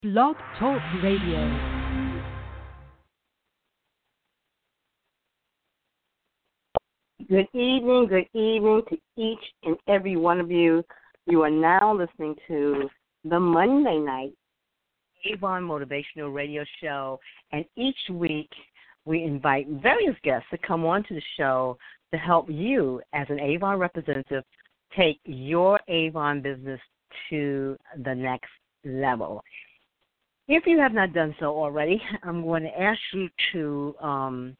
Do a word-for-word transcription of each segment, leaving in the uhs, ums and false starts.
Blog Talk Radio. Good evening, good evening to each and every one of you. You are now listening to the Monday night Avon Motivational Radio Show, and each week we invite various guests to come on to the show to help you as an Avon representative take your Avon business to the next level. If you have not done so already, I'm going to ask you to um,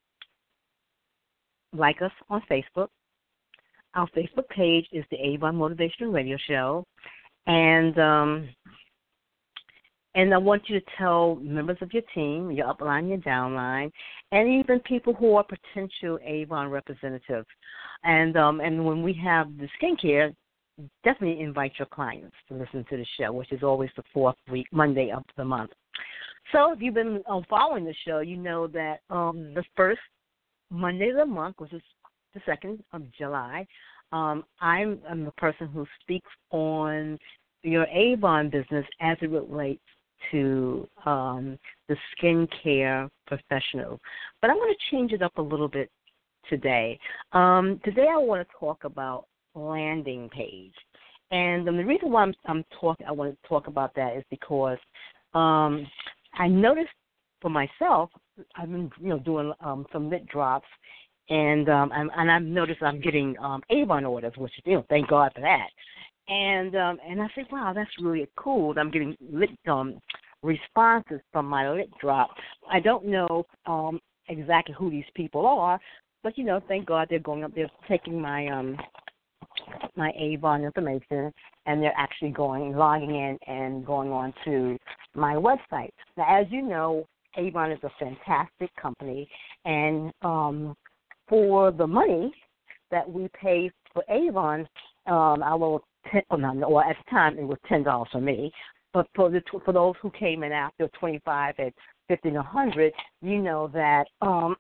like us on Facebook. Our Facebook page is the Avon Motivational Radio Show, and um, and I want you to tell members of your team, your upline, your downline, and even people who are potential Avon representatives. And um, and when we have the skincare, definitely invite your clients to listen to the show, which is always the fourth week, Monday of the month. So if you've been um, following the show, you know that um, the first Monday of the month, which is the second of July, um, I'm, I'm the person who speaks on your Avon business as it relates to um, the skincare professional. But I'm going to change it up a little bit today. Um, today I want to talk about landing page. And um, the reason why I'm, I'm talking, I want to talk about that is because um, I noticed for myself, I've been, you know, doing um, some lit drops, and um, I'm, and I've noticed I'm getting um, Avon orders, which, you know, thank God for that. And um, and I said, wow, that's really cool. I'm getting lit um, responses from my lit drop. I don't know um, exactly who these people are, but, you know, thank God they're going up, they're taking my um, my Avon information, and they're actually going, logging in and going on to my website. Now, as you know, Avon is a fantastic company, and um, for the money that we pay for Avon, um, our little ten, oh, no, no, well, at the time it was ten dollars for me, but for the for those who came in after twenty-five and fifty and a hundred, you know that um,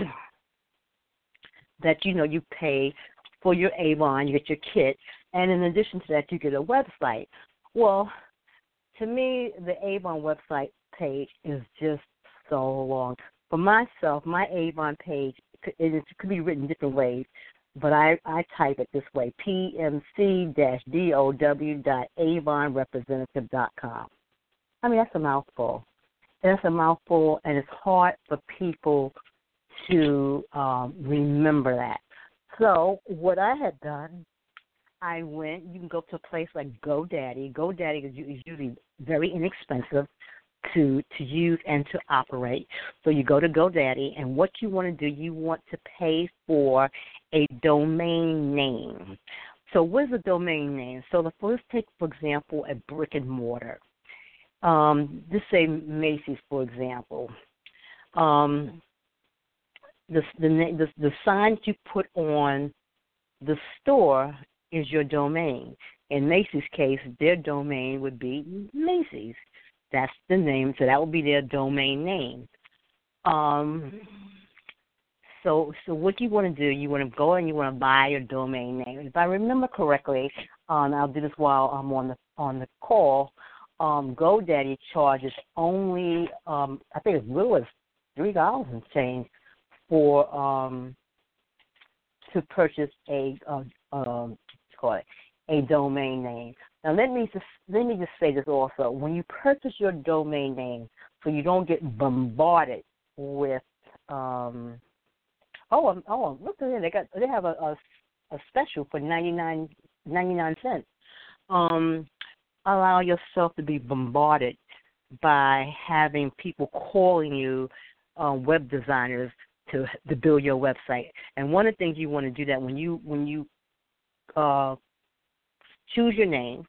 that you know you pay for your Avon, you get your kit, and in addition to that, you get a website. Well, to me, the Avon website page is just so long. For myself, my Avon page, it, it could be written different ways, but I, I type it this way, p m c dash d o w dot avon representative dot com. I mean, that's a mouthful. That's a mouthful, and it's hard for people to um, remember that. So what I had done, I went, you can go to a place like GoDaddy. GoDaddy is usually very inexpensive to to use and to operate. So you go to GoDaddy, and what you want to do, you want to pay for a domain name. So what is a domain name? So the first, take, for example, a brick and mortar. Um, just say Macy's, for example. Um, the, the, the, the sign you put on the store is your domain. In Macy's case, their domain would be Macy's. That's the name, so that would be their domain name. Um, so, so what you want to do, you want to go and you want to buy your domain name. If I remember correctly, um, I'll do this while I'm on the on the call. Um, GoDaddy charges only, um, I think as little as three dollars and change for um, to purchase a uh, um, call it a domain name. Now, let me just let me just say this also. When you purchase your domain name, so you don't get bombarded with, um, oh, um, oh, look at it, they got they have a, a, a special for ninety-nine cents. Um, allow yourself to be bombarded by having people calling you, uh, web designers, to to build your website. And one of the things you want to do that when you when you uh, choose your name,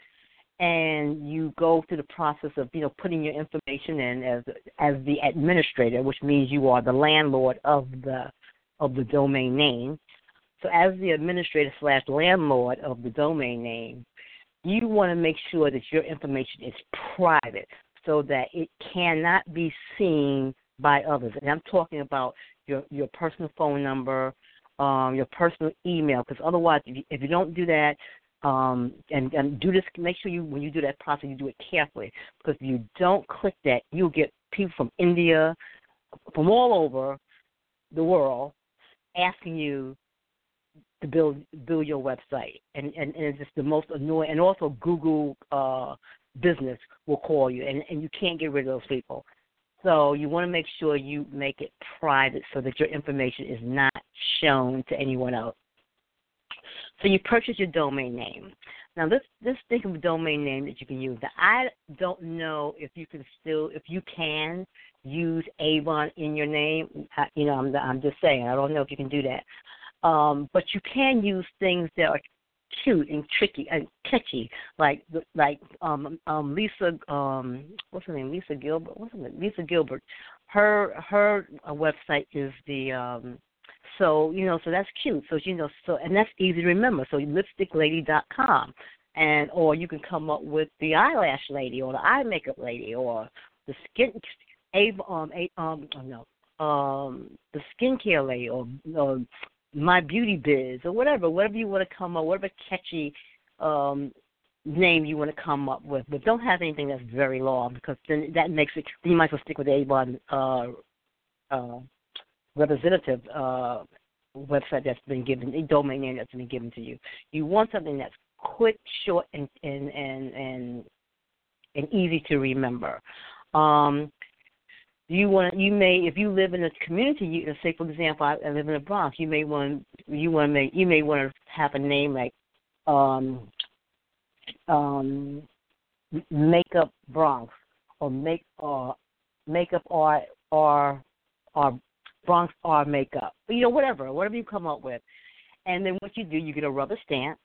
and you go through the process of, you know, putting your information in as as the administrator, which means you are the landlord of the of the domain name. So as the administrator slash landlord of the domain name, you want to make sure that your information is private so that it cannot be seen by others. And I'm talking about your your personal phone number, um, your personal email, because otherwise, if you, if you don't do that, Um, and, and do this. Make sure you when you do that process, you do it carefully, because if you don't click that, you'll get people from India, from all over the world, asking you to build build your website, and, and, and it's just the most annoying. And also Google uh, Business will call you, and, and you can't get rid of those people. So you want to make sure you make it private so that your information is not shown to anyone else. So you purchase your domain name. Now let's let's think of a domain name that you can use. Now, I don't know if you can still if you can use Avon in your name. I, you know, I'm I'm just saying. I don't know if you can do that. Um, but you can use things that are cute and tricky and catchy, like like um, um, Lisa, um, what's her name? Lisa Gilbert. What's her name? Lisa Gilbert. Her her uh, website is the um, so you know so that's cute. So you know so and that's easy to remember. So lipstick lady dot com, and or you can come up with the eyelash lady or the eye makeup lady or the skin um um oh no um the skincare lady or. or My Beauty Biz, or whatever, whatever you want to come up, whatever catchy um, name you want to come up with, but don't have anything that's very long, because then that makes it. You might as well stick with the Avon uh, uh, representative uh, website that's been given, a domain name that's been given to you. You want something that's quick, short, and and and and, and easy to remember. Um, You want you may if you live in a community. You, say for example, I, I live in the Bronx. You may want you want to make you may want to have a name like um, um, Makeup Bronx or make or Makeup or or or Bronx or Makeup. You know, whatever whatever you come up with. And then what you do, you get a rubber stamp,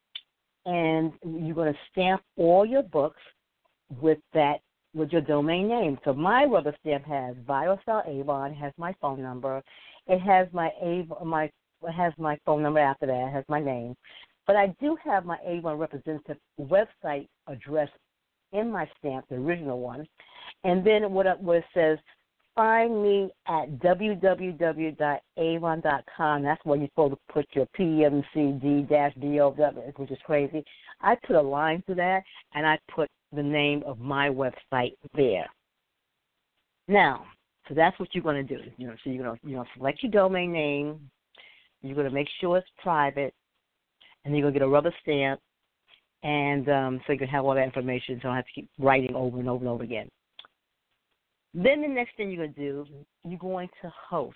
and you're going to stamp all your books with that. With your domain name. So my rubber stamp has BioStyle Avon, has my phone number. It has my Avon, my it has my phone number after that. It has my name. But I do have my Avon representative website address in my stamp, the original one. And then what it, what it says, find me at w w w dot avon dot com. That's where you're supposed to put your P M C D D O W, which is crazy. I put a line to that, and I put the name of my website there. Now, so that's what you're going to do. You know, so you're going to you know select your domain name. You're going to make sure it's private, and then you're going to get a rubber stamp, and um, so you can have all that information. So I don't have to keep writing over and over and over again. Then the next thing you're going to do, you're going to host,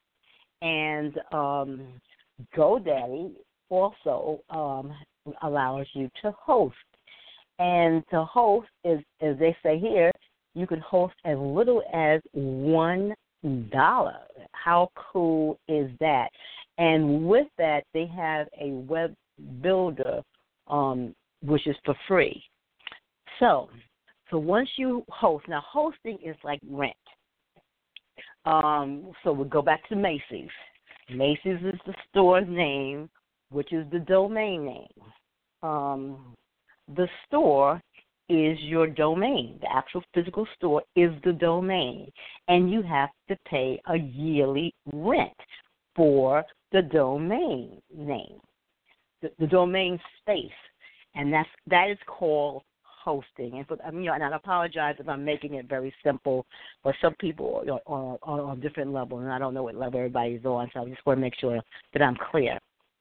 and um, GoDaddy also um, allows you to host. And to host is, as they say here, you can host as little as one dollar. How cool is that? And with that, they have a web builder, um, which is for free. So, so once you host, now hosting is like rent. Um, so we'll go back to Macy's. Macy's is the store's name, which is the domain name. Um, The store is your domain. The actual physical store is the domain. And you have to pay a yearly rent for the domain name, the, the domain space. And that's, that is called hosting. And, for, I mean, you know, and I apologize if I'm making it very simple, but some people are on, on, on different levels, and I don't know what level everybody's on, so I just want to make sure that I'm clear.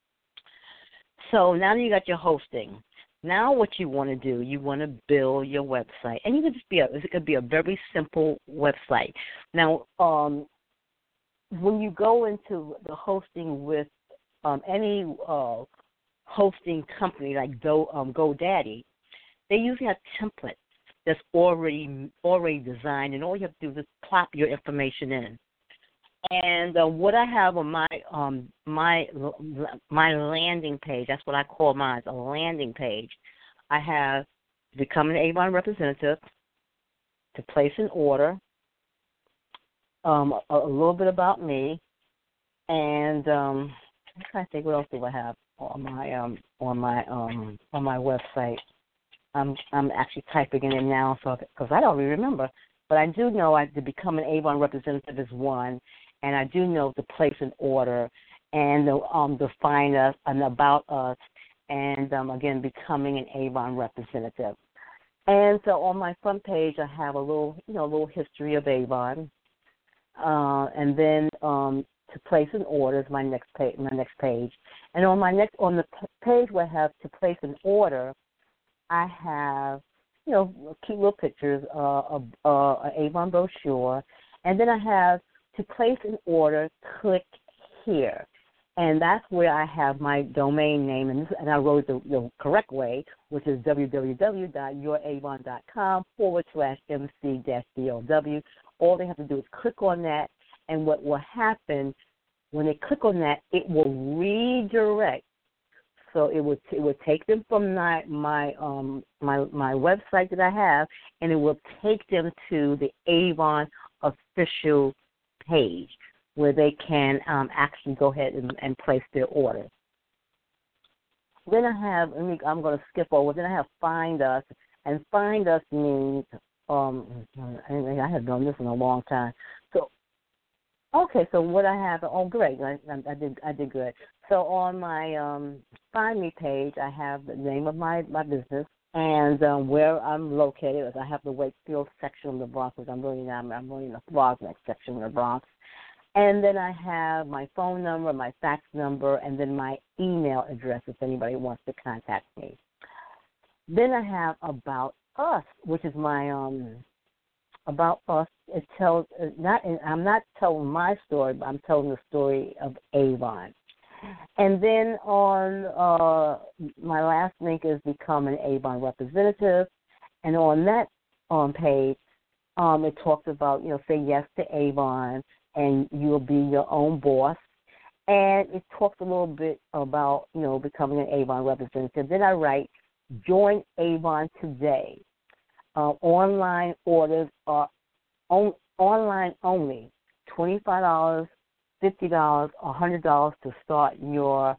So now you got your hosting. Now what you want to do, you want to build your website. And you can just be a, it could be a very simple website. Now, um, when you go into the hosting with um, any uh, hosting company like Go, um, GoDaddy, they usually have templates that's already already designed, and all you have to do is plop your information in. And uh, what I have on my um, my my landing page, that's what I call mine, a landing page. I have become an Avon representative, to place an order, um, a, a little bit about me, and um, I'm trying to think what else do I have on my um, on my um, on my website. I'm I'm actually typing it in now, so because I don't really remember, but I do know I to become an Avon representative is one. And I do know to place an order and the, um, to find us and about us and, um, again, becoming an Avon representative. And so on my front page, I have a little, you know, a little history of Avon, uh, and then um, to place an order is my next page. My next page, and on my next on the page where I have to place an order, I have, you know, cute little pictures uh, of uh, an Avon brochure, and then I have to place an order. Click here. And that's where I have my domain name, and, and I wrote the, the correct way, which is www.youravon.com forward slash MC dash DLW. All they have to do is click on that, and what will happen when they click on that, it will redirect. So it would it would take them from my my um my my website that I have, and it will take them to the Avon official page, where they can um, actually go ahead and, and place their order. Then I have, let me, I'm going to skip over, then I have Find Us, and Find Us means, um, I have done this in a long time. So, okay, so what I have, oh, great, I, I did I did good. So on my um, Find Me page, I have the name of my, my business, and um, where I'm located. I have the Wakefield section of the Bronx, which I'm really not, I'm really in the Frogneck section of the Bronx. And then I have my phone number, my fax number, and then my email address if anybody wants to contact me. Then I have About Us, which is my um About Us. It tells not. I'm not telling my story, but I'm telling the story of Avon. And then on uh, my last link is Become an Avon Representative, and on that um, page, um, it talks about, you know, say yes to Avon, and you'll be your own boss. And it talks a little bit about, you know, becoming an Avon representative. Then I write, join Avon today. Uh, online orders are on, online only, twenty-five dollars, fifty dollars, one hundred dollars to start your,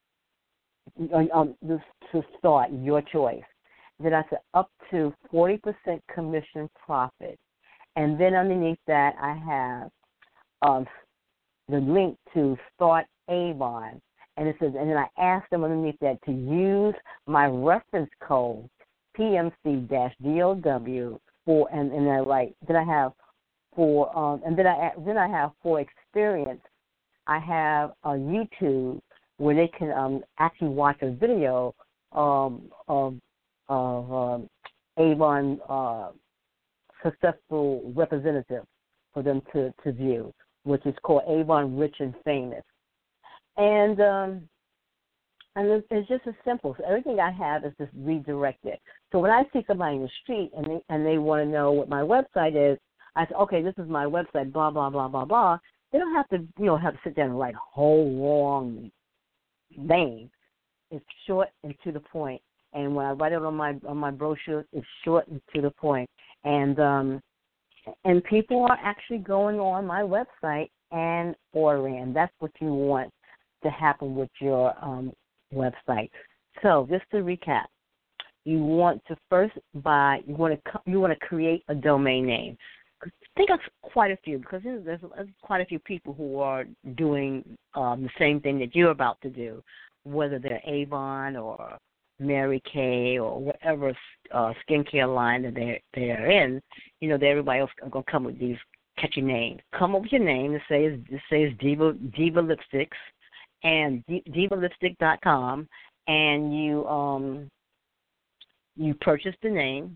um, to start your choice. Then I said up to forty percent commission profit. And then underneath that I have Um, the link to Start Avon, and it says, and then I asked them underneath that to use my reference code P M C D L W for, and and I write, then I have for, um, and then I then I have for experience, I have a YouTube where they can um actually watch a video um of of um, Avon uh, successful representative for them to to view, which is called Avon Rich and Famous. And um, and it's, it's just as simple. So everything I have is just redirected. So when I see somebody in the street and they, and they want to know what my website is, I say, okay, this is my website, blah, blah, blah, blah, blah. They don't have to, you know, have to sit down and write a whole long name. It's short and to the point. And when I write it on my on my brochure, it's short and to the point. And um, And people are actually going on my website and ordering, and that's what you want to happen with your um, website. So just to recap, you want to first buy, you want to you want to create a domain name. Think of quite a few, because there's quite a few people who are doing um, the same thing that you're about to do, whether they're Avon or Mary Kay or whatever uh, skincare line that they're, they're in. You know, that everybody else is going to come with these catchy names. Come up with your name and say it says Diva, Diva Lipsticks and diva lipstick dot com, and you um you purchase the name.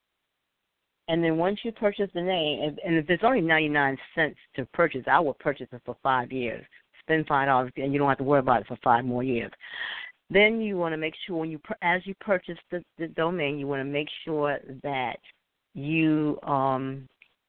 And then once you purchase the name, and if it's only ninety-nine cents to purchase, I will purchase it for five years. Spend five dollars, and you don't have to worry about it for five more years. Then you want to make sure when you, as you purchase the, the domain, you want to make sure that you um,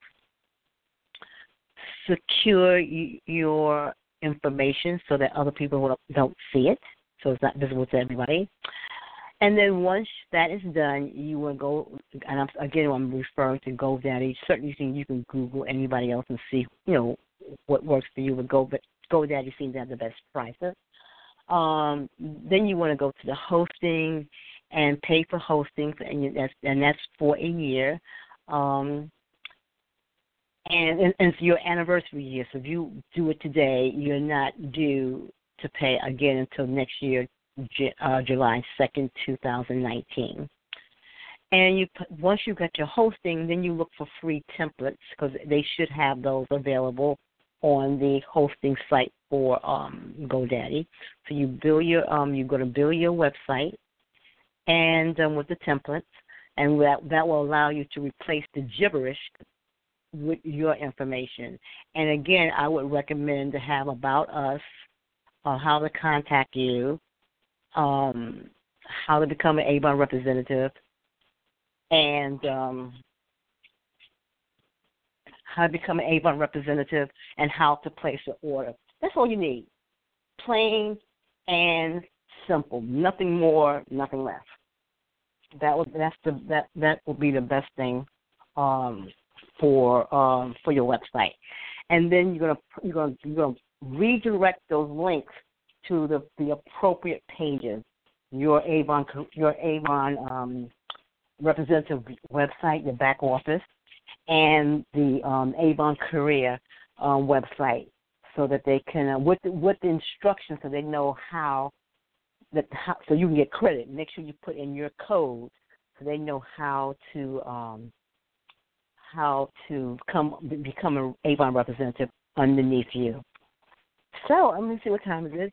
secure y- your information so that other people don't see it, so it's not visible to everybody. And then once that is done, you will go, and I'm, again, I'm referring to GoDaddy. Certainly you can Google anybody else and see, you know, what works for you with Go, but GoDaddy seems to have the best prices. Um, then you want to go to the hosting and pay for hosting, and, you, that's, and that's for a year. Um, and, and, and it's your anniversary year. So if you do it today, you're not due to pay again until next year, J- uh, July second, two thousand nineteen. And you once you get your hosting, then you look for free templates because they should have those available on the hosting site for um, GoDaddy. So you build your um, you go to build your website, and um, with the templates, and that that will allow you to replace the gibberish with your information. And again, I would recommend to have about us, uh, how to contact you, um, how to become an Avon representative, and um, how to become an Avon representative, and how to place your order. That's all you need. Plain and simple. Nothing more, nothing less. That would that's the that that will be the best thing um, for um, for your website. And then you're gonna you're gonna you're gonna redirect those links to the, the appropriate pages. Your Avon your Avon um, representative website, your back office, and the um, Avon Career um, website, so that they can uh, with the, with the instructions, so they know how that how, so you can get credit. Make sure you put in your code so they know how to um, how to come become an Avon representative underneath you. So let me see what time it is.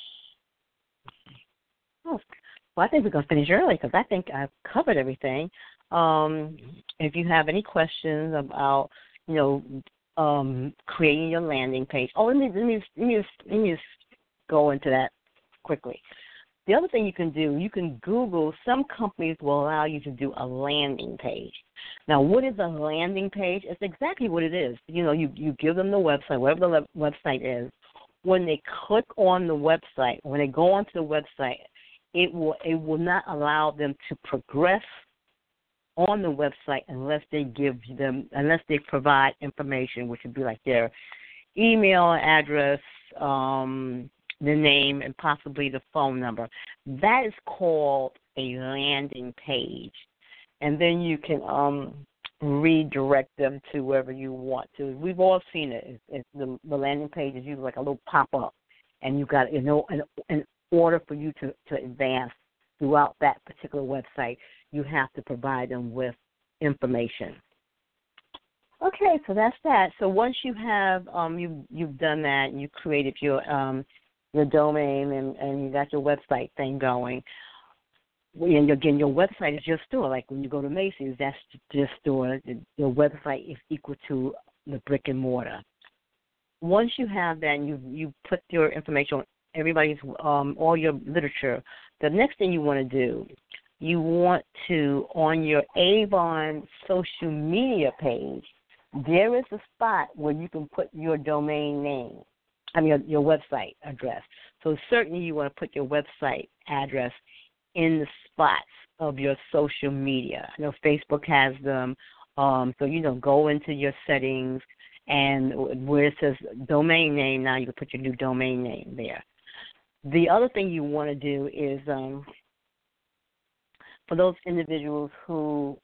Oh, well, I think we're going to finish early because I think I've covered everything. Um, if you have any questions about, you know, um, creating your landing page. Oh, let me let me let me just, let me just go into that quickly. The other thing you can do, you can Google. Some companies will allow you to do a landing page. Now, what is a landing page? It's exactly what it is. You know, you, you give them the website, whatever the le- website is. When they click on the website, when they go onto the website, it will it will not allow them to progress on the website unless they give them, unless they provide information, which would be like their email address, um, the name, and possibly the phone number. That is called a landing page. And then you can um, redirect them to wherever you want to. We've all seen it. It's, it's the, the landing page is usually like a little pop-up, and you've got, you know, in, in order for you to, to advance throughout that particular website, you have to provide them with information. Okay, so that's that. So once you have um, you you've done that, and you created your um, your domain, and, and you got your website thing going. And again, your website is your store. Like when you go to Macy's, that's your store. Your website is equal to the brick and mortar. Once you have that, and you you put your information on everybody's um, all your literature. The next thing you want to do, you want to on your Avon social media page. There is a spot where you can put your domain name. I mean, your, your website address. So certainly you want to put your website address in the spots of your social media. I know Facebook has them. Um, so, you know, go into your settings, and where it says domain name, now you can put your new domain name there. The other thing you want to do is um, for those individuals who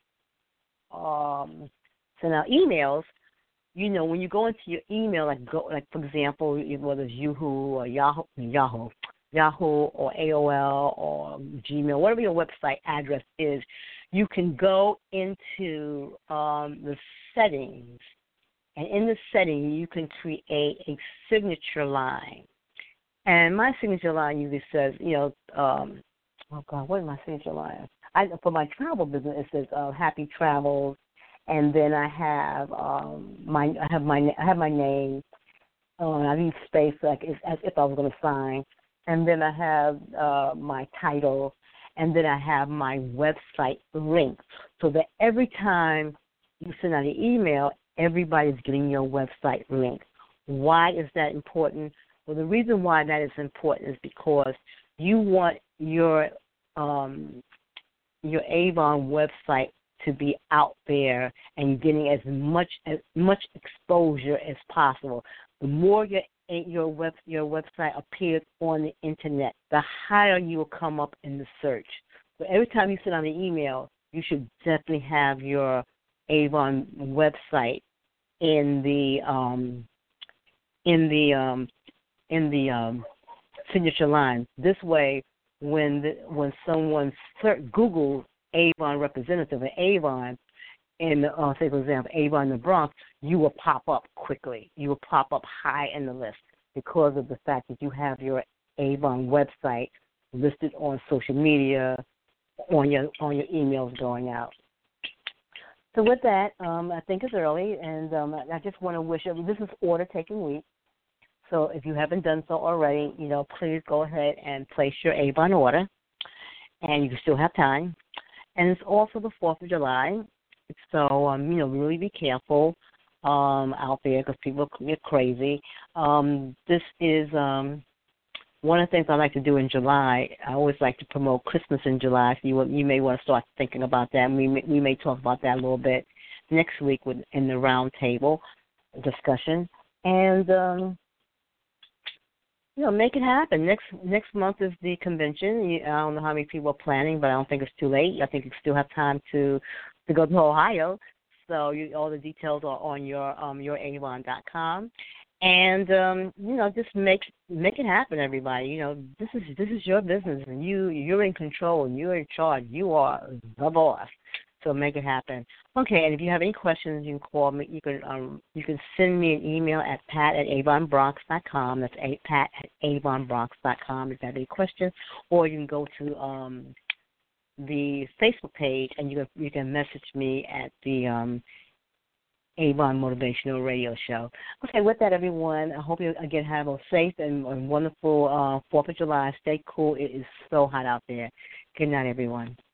um, send out emails, you know, when you go into your email, like go, like for example, whether it's Yahoo or Yahoo, Yahoo, Yahoo or A O L or Gmail, whatever your website address is, you can go into um, the settings, and in the setting you can create a signature line. And my signature line usually says, you know, um, oh God, what is my signature line? I, for my travel business, it says uh, Happy Travels. And then I have um, my I have my I have my name. Uh, I leave space like as, as if I was going to sign. And then I have uh, my title, and then I have my website link, so that every time you send out an email, everybody's getting your website link. Why is that important? Well, the reason why that is important is because you want your um, your Avon website to be out there and getting as much as much exposure as possible. The more your your web your website appears on the internet, the higher you will come up in the search. So every time you send out an email, you should definitely have your Avon website in the um, in the um, in the um, signature line. This way, when the, when someone search, Google Avon representative or Avon in, uh, say, for example, Avon in the Bronx, you will pop up quickly. You will pop up high in the list because of the fact that you have your Avon website listed on social media, on your on your emails going out. So with that, um, I think it's early, and um, I just want to wish you, this is order taking week. So if you haven't done so already, you know, please go ahead and place your Avon order, and you still have time. And it's also the fourth of July, so, um, you know, really be careful um, out there because people get crazy. Um, this is um, one of the things I like to do in July. I always like to promote Christmas in July, so you, you may want to start thinking about that. And we may, we may talk about that a little bit next week with, in the round table discussion. And, um, you know, make it happen. Next next month is the convention. You, I don't know how many people are planning, but I don't think it's too late. I think you still have time to, to go to Ohio. So you, all the details are on your um, your avon dot com. And um, you know, just make make it happen, everybody. You know, this is this is your business, and you you're in control, and you're in charge. You are the boss, so make it happen. Okay, and if you have any questions, you can call me. You can um you can send me an email at pat at avon bronx dot com. That's a, pat at avon bronx dot com if you have any questions, or you can go to um the Facebook page and you can you can message me at the um. Avon Motivational Radio Show. Okay, with that, everyone, I hope you, again, have a safe and, and wonderful uh, fourth of July. Stay cool. It is so hot out there. Good night, everyone.